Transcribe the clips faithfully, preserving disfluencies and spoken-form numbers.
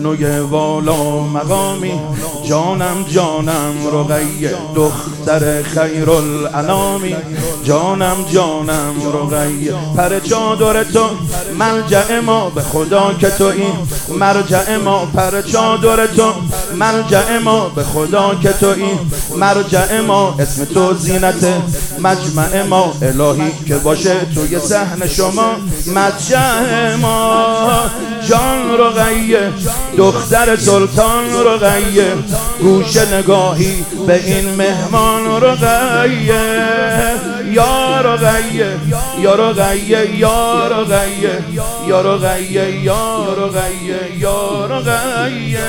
بانوی والا مقامی، جانم جانم رقیه دختر خیرالانامی، جانم جانم رقیه پر چادر تو ملجأ ما، به خدا که تو این مرجع ما، پر چادر تو ملجأ ما، به خدا که تو این مرجع ما، اسم تو زینت مجمع ما، الهی که باشه توی صحن شما مدجع ما. جان رقیه دختر سلطان رقیه، گوش نگاهی به این مهمان رقیه، یا رقیه یا رقیه یا رقیه یا رقیه یا رقیه یا رقیه.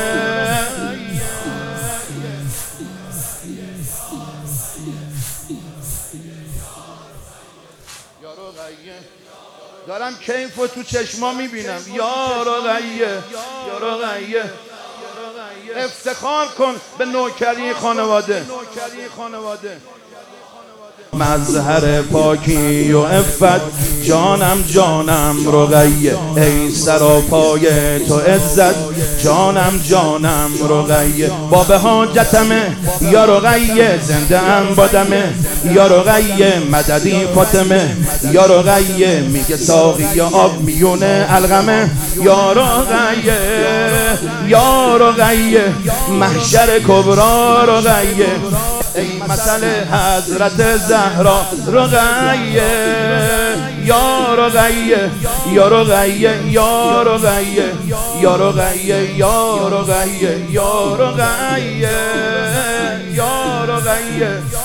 دارم کیف و تو چشما میبینم، یا رقیه یا رقیه. افتخار کن به نوکری خانواده، مظهر پاکی و عفت، جانم جانم رقیه، ای سراپای تو عزت، جانم جانم رقیه. باب حاجتمه یا رقیه، زنده ام بادمه یا رقیه، مددی فاطمه یا رقیه، میگه ساقی یا آب میونه الغمه یا رقیه یا رقیه، محشر کبرا رقیه، ای مثل حضرت زهرا رقیه، یا رقیه یا رقیه یا رقیه یا رقیه یا رقیه یا رقیه یا رقیه.